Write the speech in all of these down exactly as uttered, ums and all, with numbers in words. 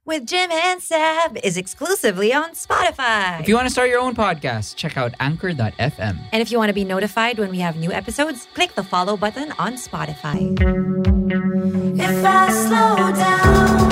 with Jim and Sab is exclusively on Spotify. If you want to start your own podcast, check out anchor dot f m. And if you want to be notified when we have new episodes, click the follow button on Spotify. If I slow down,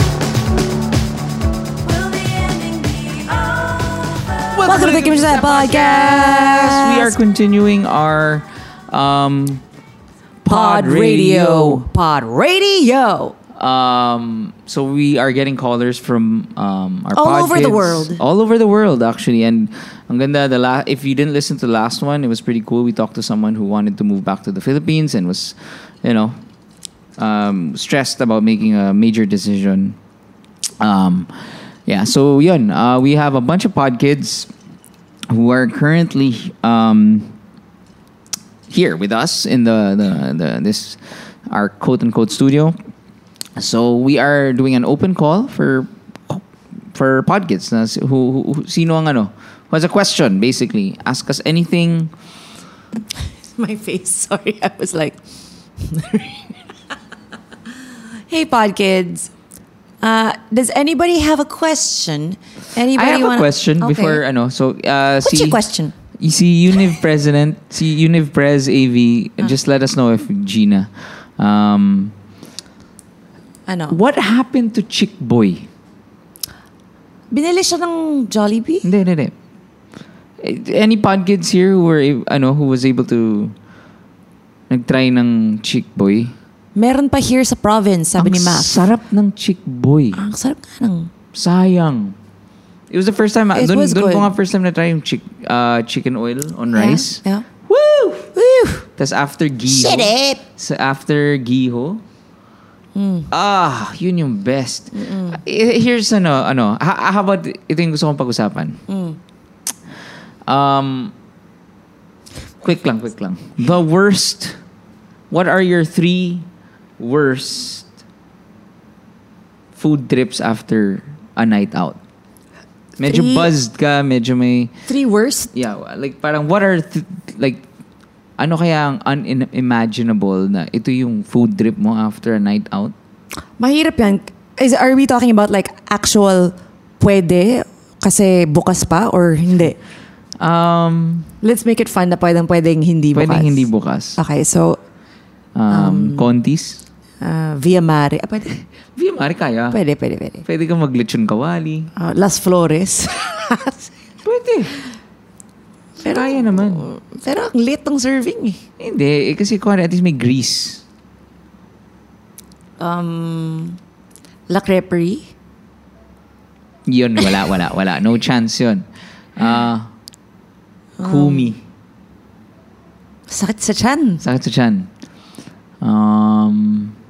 will the ending be over? Welcome to the Kim Joseph Podcast. We are continuing our um, Pod Radio. Pod Radio. Um, so we are getting callers from um, our All pod over the kids. world. All over the world, actually. And ang ganda, the la- if you didn't listen to the last one, it was pretty cool. We talked to someone who wanted to move back to the Philippines and was, you know, um, stressed about making a major decision. Um, yeah, so yun. Uh, we have a bunch of pod kids who are currently um, here with us in the, the, the this our quote unquote studio. So we are doing an open call for for pod kids na si- who, who, who sino ang ano who has a question, basically ask us anything. My face. Sorry, I was like, hey, pod kids. Uh, does anybody have a question? Anybody I have wanna... a question Okay. before ano so uh, What's si, your question? you see Univ President si Univ Pres A V just let us know if Gina um Ano? what happened to Chick Boy? Binili siya ng Jollibee? Hindi, hindi, hindi. Any pod kids here who were a- ano who was able to nag-try ng Chick Boy? Meron pa here sa province, sabi ni Ang Mac. sarap ng Chick Boy. Ang sarap nga ng... Sayang. It was the first time. It Doon was doon good. ko nga first time na try yung chick, uh, chicken oil on Yeah, rice. Yeah. Woo! Woo! Tapos after giho. Shit it! So after giho. Ah, yun yung best. Eh, Here's ano, ano. ha- How about ito yung gusto kong pag-usapan? Um, quick lang, quick lang. The worst. What are your three worst food trips after a night out? Medyo Three- buzzed ka, medyo may Three worst? yeah, like parang what are th- like ano kaya ang unimaginable na ito yung food trip mo after a night out? Mahirap yan. Is, are we talking about like actual pwede kasi bukas pa or hindi? Um, Let's make it fun na pwedeng pwedeng hindi bukas. pwedeng hindi bukas. Okay, so Um, Contis? uh, Via Mare. Ah, pwede. Via Mare kaya. Pwede, pwede, pwede. Pwede kang maglechon kawali. Uh, Las Flores. Pwede. pero, Kaya naman. pero ang lit ng serving eh. Hindi, eh, kasi kung at least may grease. Um, La Creperie. Yun, wala, wala, wala. No chance yun. Ah, Kumi. Sakit sa tiyan. Sakit sa tiyan. Um,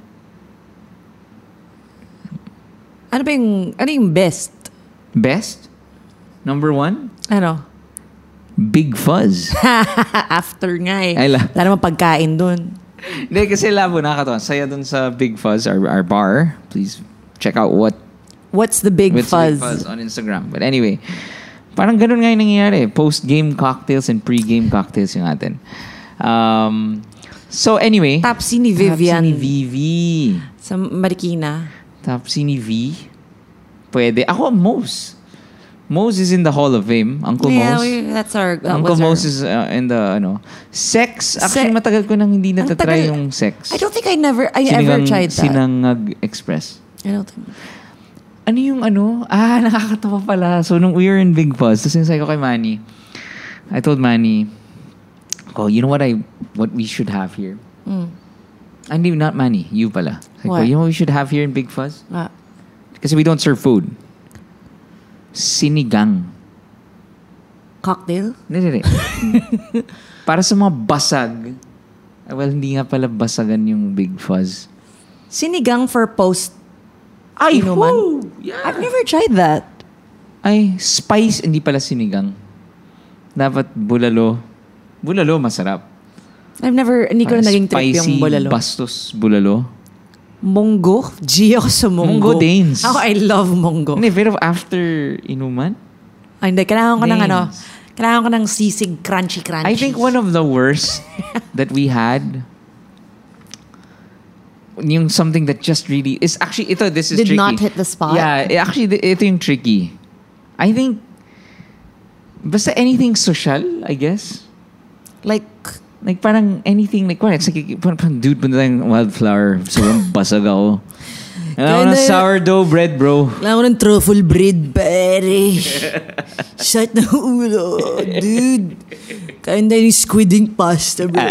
Ano ba yung, ano yung best? best? Number one? Ano? Big Fuzz. After nga eh. Ay, la- Wala naman pagkain dun. Hindi, kasi labo, nakakatawa. Saya dun sa Big Fuzz, our, our bar. Please check out what What's the big what's fuzz? Big Fuzz on Instagram. But anyway, parang ganun nga yung nangyayari. Post-game cocktails and pre-game cocktails yung atin. Um, so anyway. Tapsi ni Vivian. Tapsi ni Vivi. Sa Marikina. Tapsi ni V. Pwede. Ako, Mose. Mose is in the Hall of Fame. Uncle Yeah, Mose. we, that's our... That Uncle was our- Mose is uh, in the, ano, sex. Actually, Se- matagal ko nang hindi Ang natatry tagal- yung sex. I don't think I never, I Sinigang- ever tried that. Sinangag Express. I don't think. Ano yung ano? Ah, nakakatawa pala. So, nung we were in Big Fuzz, tapos sinasabi ko kay Manny, I told Manny, oh, you know what I, what we should have here? Mm. Ah, Hindi, not Manny. You pala. Sabi ko, What? you know what we should have here in Big Fuzz? Ah. Kasi we don't serve food. Sinigang. Cocktail? Hindi, hindi. Para sa mga basag. Ah, Well, hindi nga pala basagan yung Big Fuzz. Sinigang for post Ay, inuman? whoo! Yeah. I've never tried that. Ay, spice, hindi pala sinigang. Dapat bulalo. Bulalo, masarap. I've never, hindi ko na Parang naging trip yung spicy, bulalo. bastos bulalo. Munggo? G ako sa munggo. Munggo Danes. Ako, I love munggo. Hindi, pero after inuman, Ay, hindi. Kailangan ko ng Danes. ano, kailangan ko ng sisig crunchy-crunchy. I think one of the worst that we had yung something that just really is actually ito this is Did tricky. not hit the spot? Yeah, eh, actually ito yung tricky. I think basta anything social, I guess. Like, Like parang anything like parang, parang, parang dude punta tayong Wildflower sobrang basag ako. Alam ko ng sourdough bread, bro. Alam ko ng truffle bread, pare. Shut na ulo, dude. Kain tayo ni squiding pasta, bro.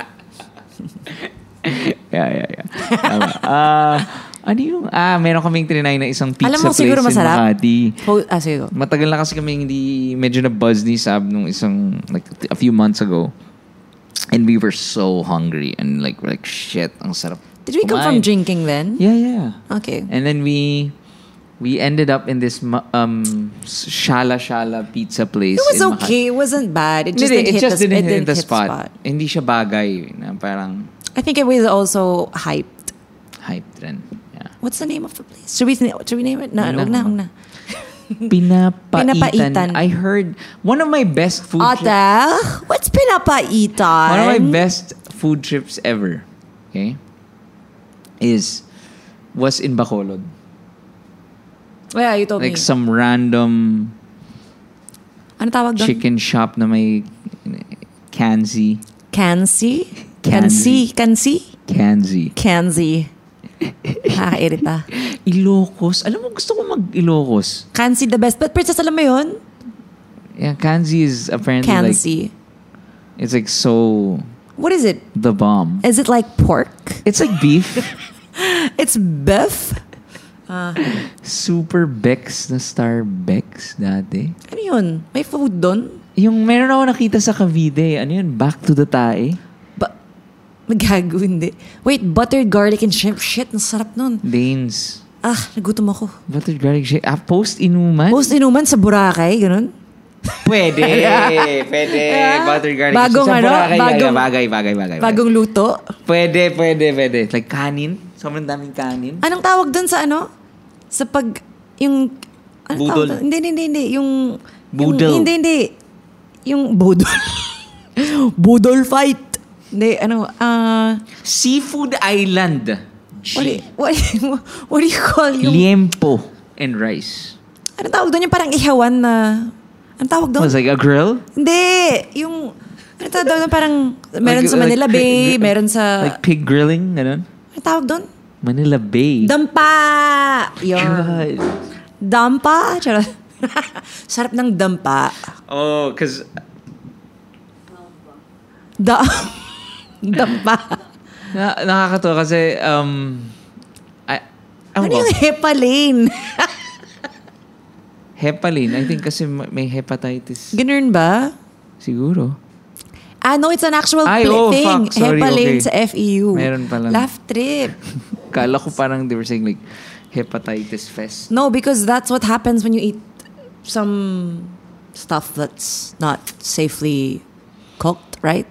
yeah, yeah, yeah. Tama. Ah, ano yung, ah, meron kaming trinay na isang pizza Alam mo, place siguro in masarap. Makati. Oh, ah, sige. Matagal na kasi kami hindi, medyo na-buzz ni Sab nung isang, like, a few months ago. And we were so hungry. And like, we're like, shit, ang sarap. Did we come kumain. from drinking then? Yeah, yeah. Okay. And then we, we ended up in this ma- um shala shala pizza place. It was in okay. It wasn't bad. It just Hindi, didn't it hit just the, didn't it hit didn't the hit spot. Hindi siya bagay. Na parang I think it was also hyped. hyped rin. Yeah. What's the name of the place? Should we, should we name it? No, Wala. wag na, wag na. Pinapaitan. Pinapaitan. I heard one of my best food trips. Ate, what's pinapaitan? One of my best food trips ever. Okay. Is was in Bacolod. Oh, yeah, you told Like me. some random Ano tawag doon? chicken shop na may Kanzi. Kansi? Kanzi. Kansi? Kansi? Kanzi. Kansi. Nakakairita. Ilocos. Alam mo, gusto ko mag-Ilocos. Kansi the best. But Princess, alam mo yun? Yeah, Kanzi is apparently Kansi. like... It's like so... What is it? The bomb. Is it like pork? It's like beef. It's beef? Super Bex na Star Bex dati. Ano yun? May food doon? Yung meron ako nakita sa Cavite. Ano yun? Back to the Tae. Ba Magago, hindi. Wait, buttered garlic and shrimp. Shit, nasarap nun. Danes. Ah, nagutom ako. Buttered garlic shake. Ah, post-inuman? Post inuman sa Boracay, ganun? Pwede. Pwede. Buttered garlic Bagong shake. Sa ano? Boracay, Bagong- bagay, bagay, bagay. Bagong luto. Pwede, pwede, pwede. Like kanin. Sobrang daming kanin. Anong tawag doon sa ano? Sa pag... Yung... Ano Budol. tawag doon? Hindi, hindi, hindi, hindi. Yung... Budol. Yung, hindi, hindi. Yung budol. Budol fight. Hindi, ano... ah Seafood Island. what, do you, what, what do you call yung... Liempo and rice. Anong tawag doon? Yung parang ihawan na... Anong tawag doon? Was like a grill? Hindi. Yung... Ano tawag doon? Parang... Meron Like- sa Manila like- Bay, meron sa... Like pig grilling, ganun? Ano tawag doon? Manila Bay. Dampa! Yun. God. Dampa? Charot. Sarap ng dampa. Oh, because Da... dampa. na, nakakatawa kasi um I, Ano ano yung hepaline? Hepaline. I think kasi ma- may hepatitis. Ganun ba? Siguro. Ah, no, it's an actual Ay, pl- oh, thing. fuck. Sorry, Hepaline okay. sa F E U. Meron pala. Laugh trip. Kala ko parang they were saying like hepatitis fest. No, because that's what happens when you eat some stuff that's not safely cooked, right?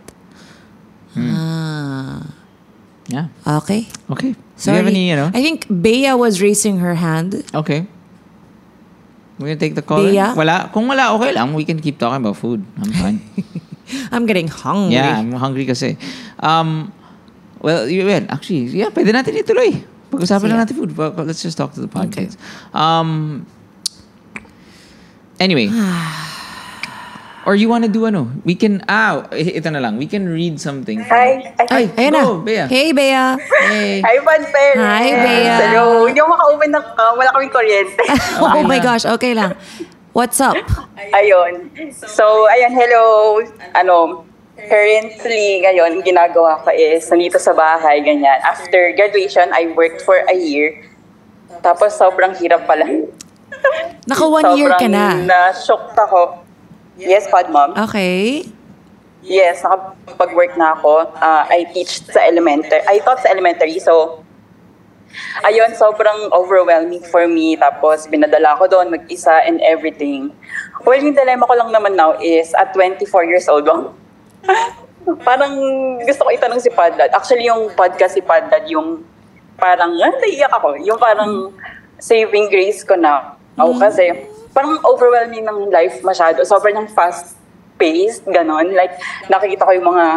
Ah. Yeah. Okay. Okay. Do Sorry. you have any, you know? I think Bea was raising her hand. Okay. We're gonna take the call. Bea? Wala. Kung wala, okay lang. We can keep talking about food. I'm fine. I'm getting hungry. Yeah, I'm hungry kasi. Um, well, you, well, actually, yeah, pwede natin ituloy. Pag-usapan na natin food. But let's just talk to the podcast. Um, anyway. Or you wanna do ano? We can, ah, ito na lang. We can read something. Hi. Ay, Ay, ayan na. Go, Bea. Hey, Bea. Hey. Hi, Bad Parents. Hi, Bea. Hello. Hindi ako maka-open ng, uh, wala kaming kuryente. Oh my gosh, okay lang. What's up? Ayun. So, ayun, hello. Ano, currently, ngayon, ginagawa ko is, nandito sa bahay, ganyan. After graduation, I worked for a year. Tapos, sobrang hirap pala. Naka one year ka na. Sobrang na-shocked ako. Yes, Pod Mom. Okay. Yes, nakapag-work na ako. Uh, I teach sa elementary. I taught sa elementary, so ayun, sobrang overwhelming for me. Tapos, binadala ko doon mag-isa and everything. Well, yung dilemma ko lang naman now is at twenty-four years old. Parang gusto ko itanong si Padlad. Actually, yung podcast si Padlad, yung parang, ah, naiiyak ako. Yung parang saving grace ko na. Ako kasi, parang overwhelming ng life masyado. Sobrang fast-paced, ganon. Like, nakikita ko yung mga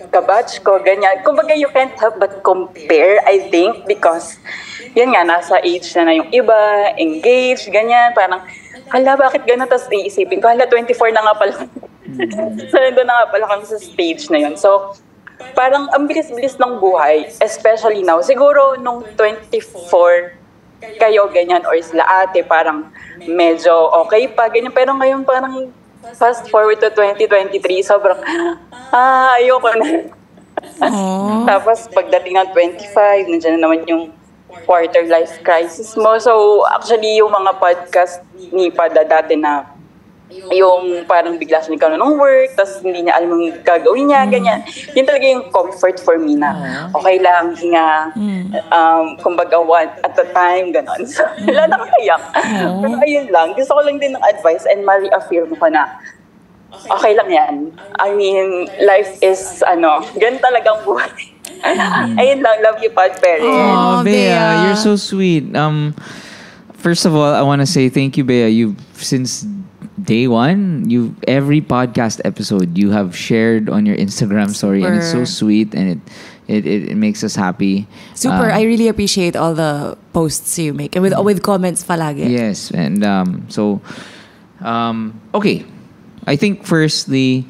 kabatch ko, ganyan. Kumbaga, you can't help but compare, I think, because, yun nga, nasa age na na yung iba, engaged, ganyan, parang, hala, bakit gano'n? Tapos iisipin ko, hala, twenty-four na nga pala. So, nandun na nga pala kami sa stage na yun. So, parang ang bilis-bilis ng buhay, especially now. Siguro, nung twenty-four, kayo, ganyan, or sila ate, parang medyo okay pa, ganyan. Pero ngayon, parang fast forward to twenty twenty-three, sobrang, ah, ayoko na. Tapos, pagdating ng twenty-five, nandiyan na naman yung quarter life crisis mo. So, actually, yung mga podcast ni Pada dati na yung parang bigla siya nagkaroon ng work, tapos hindi niya alam yung gagawin niya, ganyan. Yun talaga yung comfort for me na okay lang, hinga, um, kumbaga one at a time, gano'n. So, wala nakakayak. Pero ayun lang, gusto ko lang din ng advice and ma-reaffirm ko na okay lang yan. I mean, life is, ano, ganun talagang buhay. Ayun lang, love you, Pod Perry. Oh, Oh, Bea, Bea. you're so sweet. Um, first of all, I want to say thank you, Bea. You since day one, you every podcast episode you have shared on your Instagram story, and it's so Super. sweet, and it it, it, it makes us happy. Super, Um, I really appreciate all the posts you make. And with with comments palagi. Yes, and um, so, um, okay. I think firstly,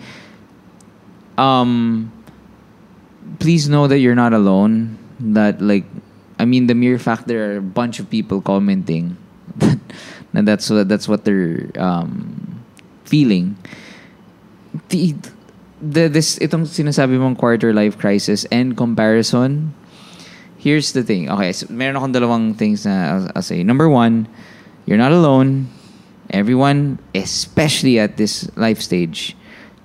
um, please know that you're not alone. That like, I mean, the mere fact there are a bunch of people commenting, and that's what that's what they're um, feeling. The, the this itong sinasabi mong quarter life crisis and comparison. Here's the thing. Okay, so meron akong dalawang things na I'll, I'll say. Number one, you're not alone. Everyone, especially at this life stage,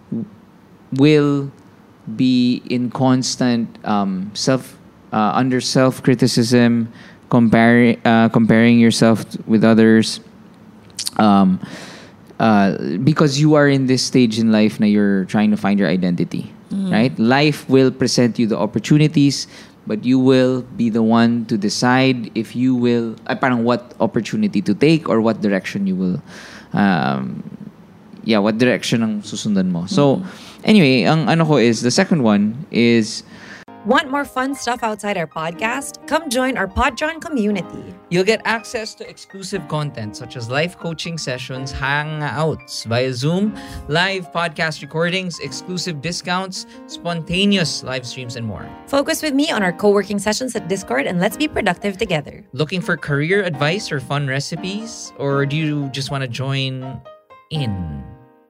will be in constant um, self uh, under self criticism, comparing uh, comparing yourself t- with others, um, uh, because you are in this stage in life na you're trying to find your identity. Right? Life will present you the opportunities, but you will be the one to decide if you will, ay, parang what opportunity to take or what direction you will, um, yeah, what direction ang susundan mo. So, anyway, ang ano ko is, the second one is, Want more fun stuff outside our podcast? Come join our Podtron community. You'll get access to exclusive content such as live coaching sessions, hangouts via Zoom, live podcast recordings, exclusive discounts, spontaneous live streams, and more. Focus with me on our co-working sessions at Discord and let's be productive together. Looking for career advice or fun recipes? Or do you just want to join in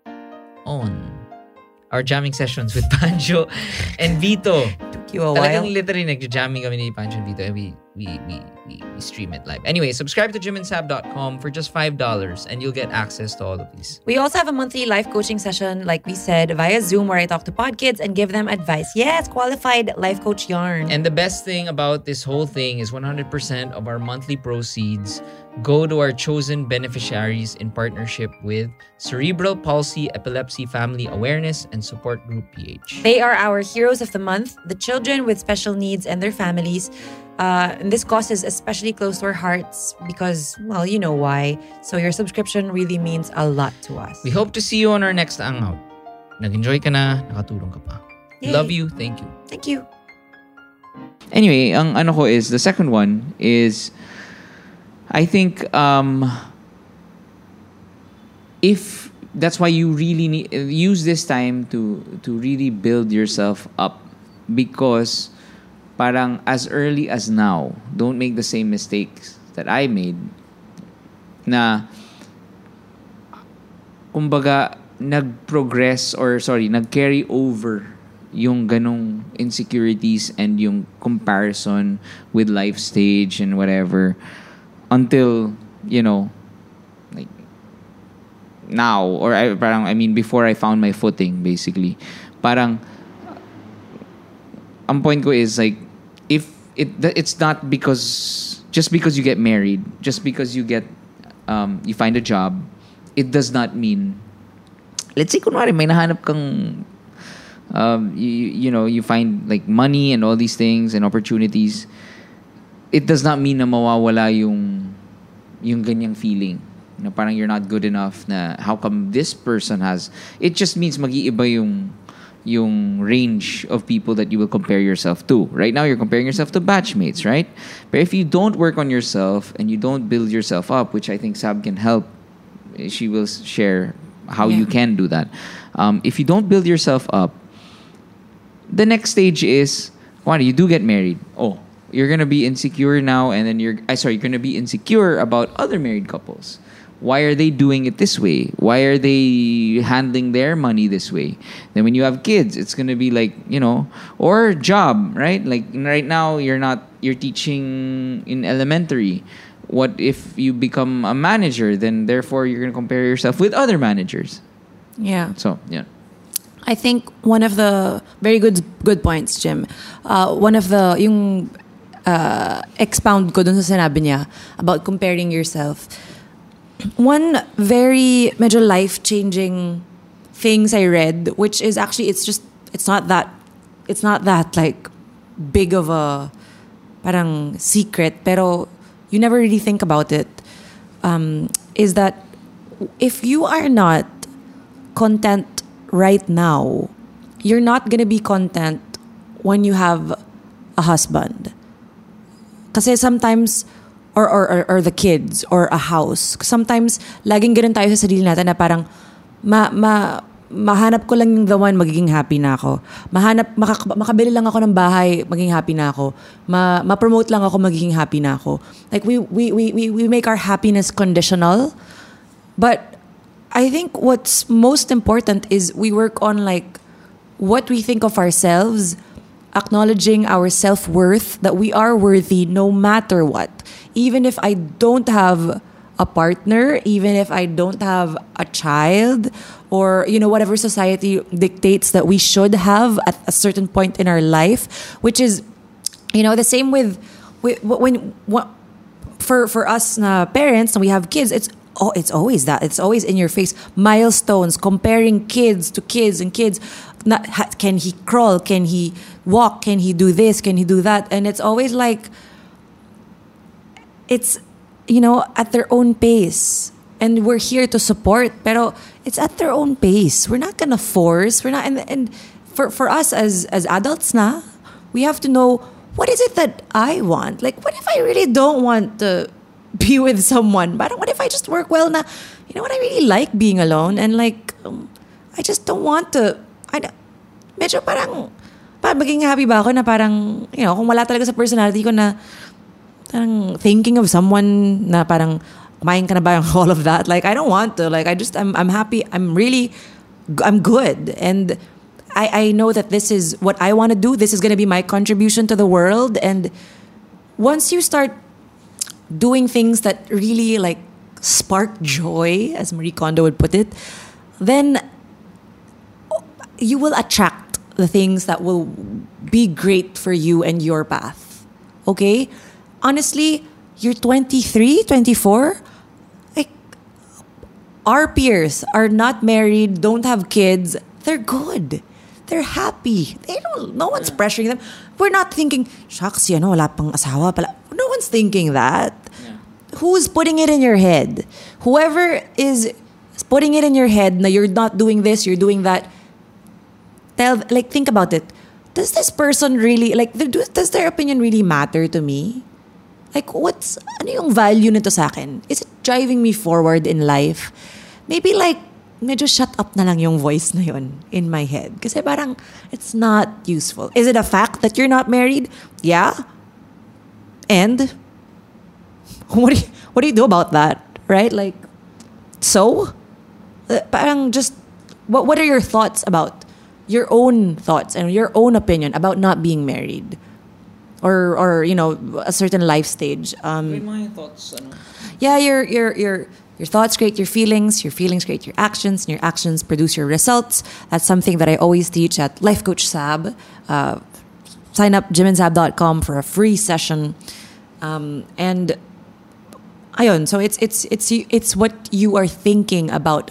on our jamming sessions with Pancho and Vito? Took you a while. Talagang literally nagja-jamming kami ni Pancho and Vito, and we, we, we, we, we stream it live. Anyway, subscribe to jim and sab dot com for just five dollars and you'll get access to all of these. We also have a monthly life coaching session, like we said, via Zoom where I talk to pod kids and give them advice. Yes, qualified life coach yarn. And the best thing about this whole thing is one hundred percent of our monthly proceeds go to our chosen beneficiaries in partnership with Cerebral Palsy Epilepsy Family Awareness and Support Group P H. They are our heroes of the month, the children with special needs and their families. Uh, and this cause is especially close to our hearts because, well, you know why. So your subscription really means a lot to us. We hope to see you on our next hangout. Nag-enjoy ka na, nakatulong ka pa. Yay. Love you, thank you. Thank you. anyway, ang ano ko is, the second one is, I think, um, if that's why you really need, use this time to to really build yourself up, because parang as early as now, don't make the same mistakes that I made. Na kumbaga nag-progress or sorry, nag-carry over yung ganong insecurities and yung comparison with life stage and whatever until, you know, like now, or I, parang I mean before I found my footing, basically. Parang ang point ko is like, if it it's not because just because you get married, just because you get um you find a job, it does not mean, let's say kunwari may nahanap kang um you, you know, you find like money and all these things and opportunities, it does not mean na mawawala yung yung ganyang feeling na parang you're not good enough, na how come this person has, it just means mag-iiba yung yung range of people that you will compare yourself to. Right now, you're comparing yourself to batchmates, right? But if you don't work on yourself and you don't build yourself up, which I think Sab can help, she will share how Yeah. you can do that. Um, if you don't build yourself up, the next stage is, one, you do get married. Oh, you're gonna be insecure now, and then you're, I sorry, you're gonna be insecure about other married couples. Why are they doing it this way? Why are they handling their money this way? Then when you have kids, it's gonna be like, you know, or job, right? Like right now, you're not, you're teaching in elementary. What if you become a manager? Then therefore, you're gonna compare yourself with other managers. Yeah. So yeah. I think one of the very good good points, Jim. Uh, one of the yung uh, expound ko dun sa sinabi niya about comparing yourself. One very major life-changing things I read, which is actually it's just it's not that it's not that like big of a parang secret, pero you never really think about it. Um, is that if you are not content right now, you're not gonna be content when you have a husband. Kasi sometimes, or, or, or, or the kids, or a house. Sometimes, laging ganun tayo sa sarili natin na parang, ma, ma, mahanap ko lang yung the one, magiging happy na ako. Mahanap, makak, makabili lang ako ng bahay, magiging happy na ako. Ma, ma-promote lang ako, magiging happy na ako. Like, we, we, we, we, we make our happiness conditional. But, I think what's most important is we work on like what we think of ourselves, acknowledging our self-worth, that we are worthy no matter what. Even if I don't have a partner, even if I don't have a child, or you know whatever society dictates that we should have at a certain point in our life, which is, you know, the same with, with when, when for for us na parents and we have kids, it's oh, it's always that. It's always in your face. Milestones, comparing kids to kids and kids. Not, ha, can he crawl? Can he walk? Can he do this? Can he do that? And it's always like, it's, you know, at their own pace. And we're here to support, pero it's at their own pace. We're not gonna force. We're not, and, and for, for us as, as adults na, we have to know, what is it that I want? Like, what if I really don't want to be with someone? But what if I just work well na, you know what, I really like being alone and like, um, I just don't want to, I don't, medyo parang, parang maging happy ba ako na parang, you know, kung wala talaga sa personality ko na, parang thinking of someone na parang, kumain ka na ba, all of that. Like, I don't want to. Like, I just, I'm, I'm happy. I'm really, I'm good. And I, I know that this is what I want to do. This is going to be my contribution to the world. And once you start doing things that really like spark joy, as Marie Kondo would put it, then you will attract the things that will be great for you and your path. Okay? Honestly, you're twenty-three, twenty-four, like, our peers are not married, don't have kids, they're good. They're happy. They don't, no one's pressuring them. We're not thinking, shucks, you know, wala pang asawa pala. No one's thinking that. Yeah. Who's putting it in your head? Whoever is putting it in your head na you're not doing this, you're doing that, tell, like, think about it. Does this person really, like, does their opinion really matter to me? Like, what's, ano yung value nito sa akin? Is it driving me forward in life? Maybe like, medyo shut up na lang yung voice na yun in my head. Kasi parang, it's not useful. Is it a fact that you're not married? Yeah. And, what do you, what do you do about that? Right? Like, so? Uh, parang just, what, what are your thoughts about, your own thoughts and your own opinion about not being married? Or, or you know, a certain life stage. Um, my thoughts, ano? Yeah, your your your your thoughts create your feelings. Your feelings create your actions, and your actions produce your results. That's something that I always teach at Life Coach Sab. Uh, sign up jim and sab dot com for a free session. Um, and ayun, so it's it's it's it's what you are thinking about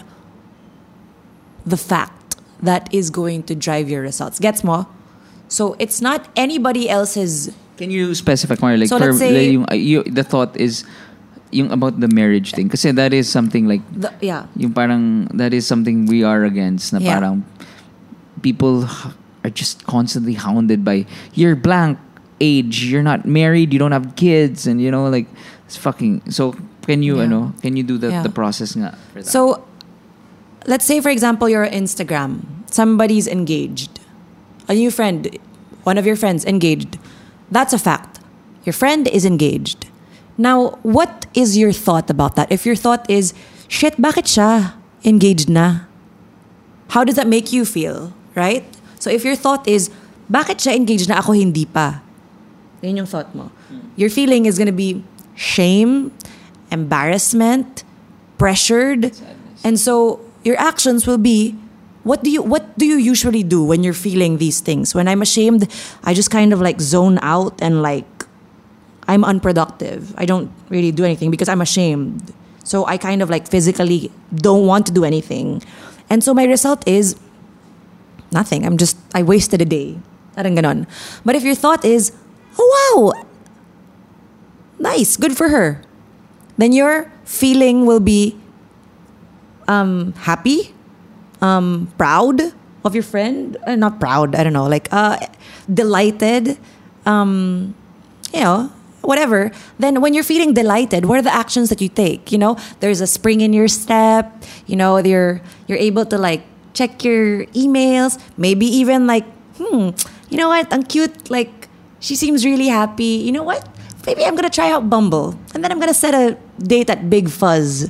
the fact that is going to drive your results. Gets mo? So it's not anybody else's. Can you specify more? Like, So for, let's say- like, yung, uh, you, the thought is yung about the marriage thing. Kasi that is something like, The, yeah. yung parang, that is something we are against. Na Yeah. parang, people are just constantly hounded by you're blank age, you're not married, you don't have kids, and you know, like it's fucking. So can you, Yeah. ano, can you do the Yeah. the process nga for that? So, let's say, for example, you're on Instagram. Somebody's engaged. A new friend, one of your friends engaged. That's a fact. Your friend is engaged. Now, what is your thought about that? If your thought is, shit, bakit siya engaged na? How does that make you feel, right? So if your thought is, bakit siya engaged na, ako hindi pa? Yun yung thought mo. Your feeling is gonna be shame, embarrassment, pressured. And so your actions will be, what do you what do you usually do when you're feeling these things? When I'm ashamed, I just kind of like zone out and like I'm unproductive. I don't really do anything because I'm ashamed. So I kind of like physically don't want to do anything. And so my result is nothing. I'm just, I wasted a day. Parang ganon. But if your thought is, oh wow, nice, good for her, then your feeling will be um, happy, um, proud of your friend. Uh, not proud, I don't know, like uh, delighted, um, you know, whatever. Then when you're feeling delighted, what are the actions that you take? You know, there's a spring in your step. You know, you're you're able to like check your emails. Maybe even like, hmm, you know what? I'm cute. Like, she seems really happy. You know what? Maybe I'm gonna try out Bumble, and then I'm gonna set a date at Big Fuzz.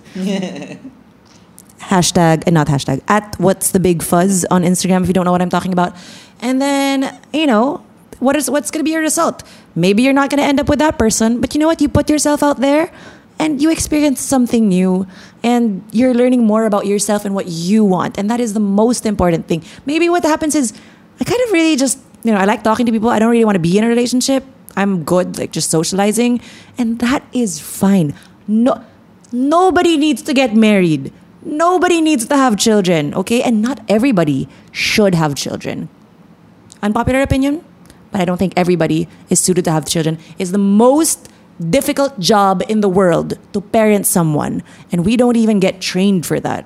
Hashtag and not hashtag at what's the Big Fuzz on Instagram if you don't know what I'm talking about. And then you know. What is what's going to be your result? Maybe you're not going to end up with that person, but you know what? You put yourself out there and you experience something new and you're learning more about yourself and what you want. And that is the most important thing. Maybe what happens is I kind of really just, you know, I like talking to people. I don't really want to be in a relationship. I'm good like just socializing, and that is fine. No nobody needs to get married. Nobody needs to have children, okay? And not everybody should have children. Unpopular opinion? But I don't think everybody is suited to have children. It's the most difficult job in the world to parent someone. And we don't even get trained for that.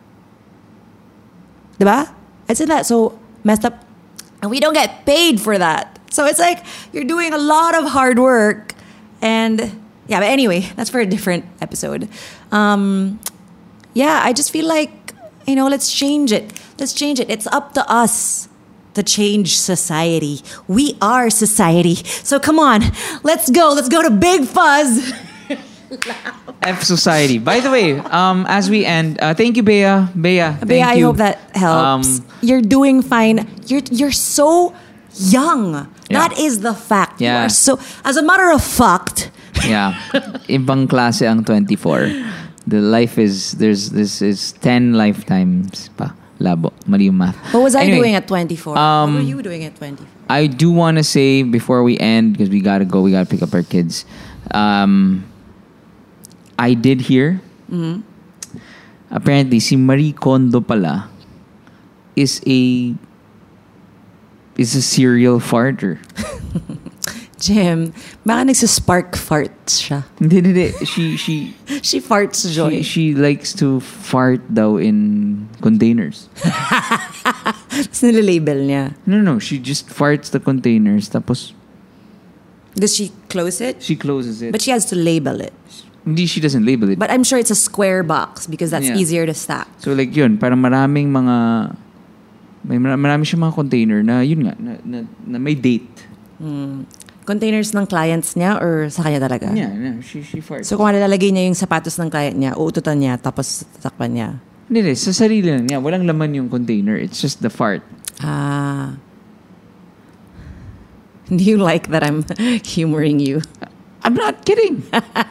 Diba? Isn't that so messed up? And we don't get paid for that. So it's like you're doing a lot of hard work. And yeah, but anyway, that's for a different episode. Um, yeah, I just feel like, you know, let's change it. Let's change it. It's up to us to change society. We are society. So come on, let's go. Let's go to Big Fuzz. F Society. By the way, um, as we end, uh, thank you, Bea. Bea, thank Bea, I you. hope that helps. Um, you're doing fine. You're you're so young. Yeah. That is the fact. You Yeah. are so. As a matter of fact, Yeah. Ibang klase ang twenty-four. The life is, there's, this is ten lifetimes pa. Labo. Mali yung math. what was I Anyway, doing at twenty-four? um, what were you doing at twenty-four? I do want to say before we end, because we gotta go, we gotta pick up our kids. Um, I did hear. Mm-hmm. Apparently, si Marie Kondo pala is a is a serial farter. Jim, baka nagsispark farts siya. Hindi, hindi. She she She farts joy. she she likes to fart daw in containers. Tapos nililabel niya. No, no, she just farts the containers. Tapos Does she close it? she closes it. But she has to label it. Hindi, she doesn't label it. But I'm sure it's a square box because that's Yeah. easier to stack. So like yun, parang maraming mga may mara- marami siyang mga container na yun nga na, na, na may date. Containers ng clients niya or sa kanya talaga? Yeah, yeah, she she farts. So kung nalalagay niya yung sapatos ng client niya, uututan niya, tapos tatakpan niya. Hindi, hindi, sa sarili lang niya, walang laman yung container. It's just the fart. Ah. Do you like that I'm humoring you? I'm not kidding.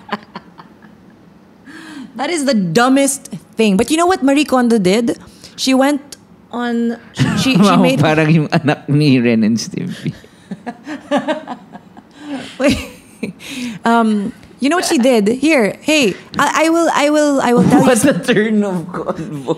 That is the dumbest thing. But you know what Marie Kondo did? She went on... She, she Wow, made... parang yung anak ni Ren and Stimpy. Wait. um, you know what she did? Here, hey, I, I will, I will, I will tell What's you. the turn of convo?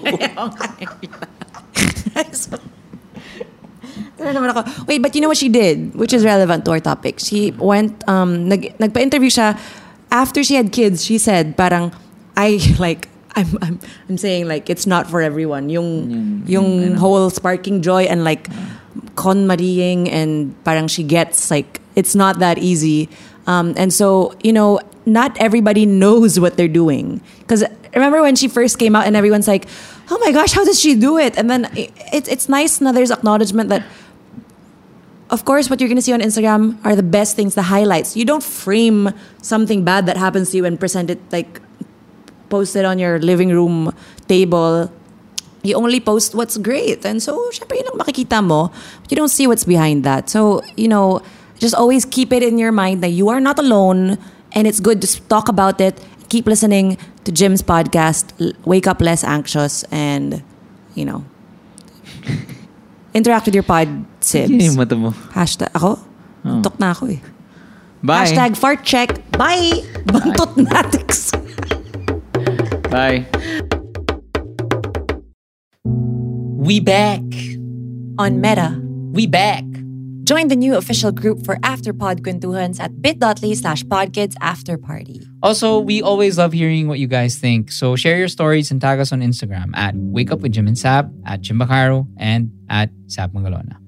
Tara naman ako. Wait, but you know what she did, which is relevant to our topic. She went, um, nag, nagpa-interview siya after she had kids. She said, parang, I like, I'm, I'm I'm saying like it's not for everyone. Yung Mm, yung I know. whole sparking joy and like con marrying and parang she gets like it's not that easy. Um, and so you know, not everybody knows what they're doing. Because remember when she first came out and everyone's like, "Oh my gosh, how does she do it?" And then it, it's it's nice now there's acknowledgement that. Of course, what you're going to see on Instagram are the best things, the highlights. You don't frame something bad that happens to you and present it like post it on your living room table. You only post what's great. And so, syempre, yun ang makikita mo. But you don't see what's behind that. So, you know, just always keep it in your mind that you are not alone and it's good to talk about it. Keep listening to Jim's podcast, L- Wake Up Less Anxious, and, you know, interact with your pod sibs. Yun yung mata mo. Hashtag, ako? Oh. Tok na ako eh. Bye. Hashtag fart check. Bye! Bantot natics. Bye. We back. On Meta, We back. join the new official group for Afterpod Kwentuhans at bit.ly slash podkids afterparty. Also, we always love hearing what you guys think. So share your stories and tag us on Instagram at Wake Up with Jim and Sap, at Jim Bacaro, and at Sap Mangalona.